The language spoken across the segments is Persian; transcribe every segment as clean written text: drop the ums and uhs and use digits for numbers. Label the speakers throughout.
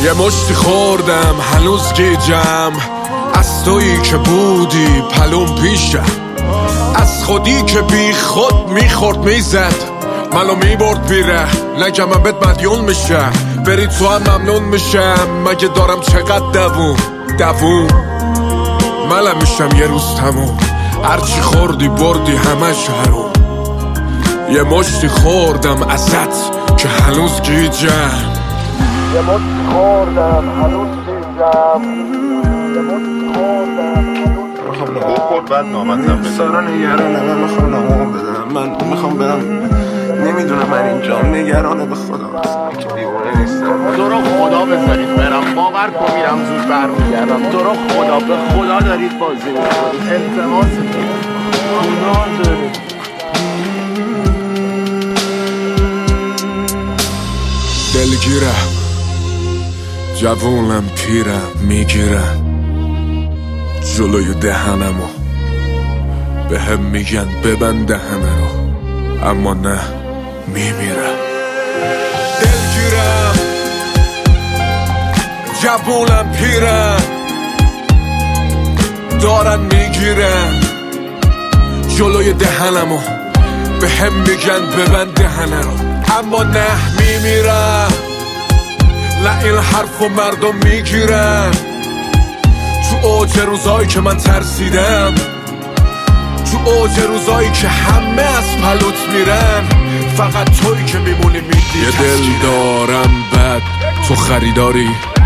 Speaker 1: یه مشتی خوردم هنوز گیجم از تویی که بودی پلوم پیشم، از خودی که بی خود میخورد میزد منو میبرد بیره نگم من بهت مدیون میشم، بری تو هم ممنون میشم مگه دارم چقدر دووم منم میشم یه روز تموم، هرچی خوردی بردی همش حروم. یه مشتی خوردم ازت که هنوز گیجم،
Speaker 2: یه مشتی خوردم هنوز گیجم، یه مشتی خوردم هنوز
Speaker 3: بخور بعد نامتم
Speaker 4: سارا نگرانه من میخوام نامو بدم، من میخوام برم نمیدونم من اینجا نگرانه به خدا که دیوانه نیستم.
Speaker 3: تو رو خدا بذارید برم، باور کن میرم زود برمیگردم. تو رو خدا به خدا دارید بازی میکنید، التماستون گناه دارید.
Speaker 1: دلگیرم جوونم پیرم میگیرن جلوی دهنمو به هم میگن ببند دهنه رو، اما نه میمیرم. دلگیرم جوونم پیرم دارن میگیرن جلوی دهنمو به هم میگن ببند دهنه رو، اما نه میمیرم. نه این حرفو مردم میگیرن تو اوج روزایی که من ترسیدم، تو اوج روزایی که همه از پلوت میرن، فقط توی که میمونی میدی. یه دل دارم بد تو خریداری،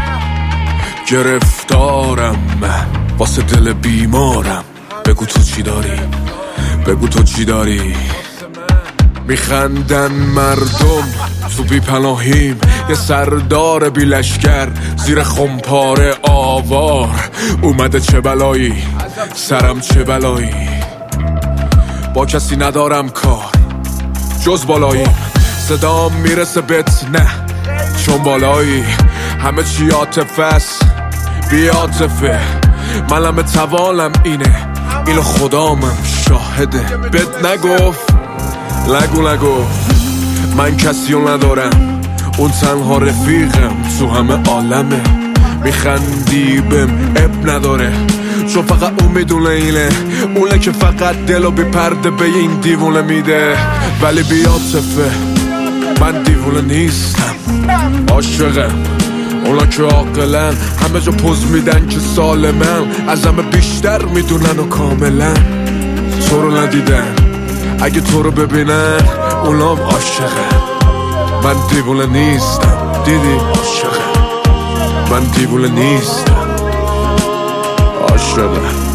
Speaker 1: گرفتارم من واسه دل بیمارم. بگو تو چی داری، بگو تو چی داری. میخندن مردم تو بی پناهیم، یه سردار بی لشکر زیر خمپاره آوار اومده. چه بلایی سرم چه بلایی، با کسی ندارم کار جز بالایی. صدام میرسه بهت نه چون بالایی، همه چی عاطفه است بی عاطفه. منم توانم اینو خدامم شاهده. بهت نگفت نگو من کسیو ندارم، اون تنها رفیقم تو همه عالمه. میخندی بهم اب نداره چون فقط اون میدونه اینه، اونه که فقط دلو بی پرده به این دیوونه میده. ولی بی عاطفه من دیوونه نیستم، عاشقم. اونا که عاقلن همه جا پوز میدن که سالمن، از همه بیشتر میدونن و کاملا تو رو ندیدن. اگه تو رو ببینن اونام عاشقن. من دیوونه نیستم دیدی عاشقم، من دیوونه نیستم عاشقم.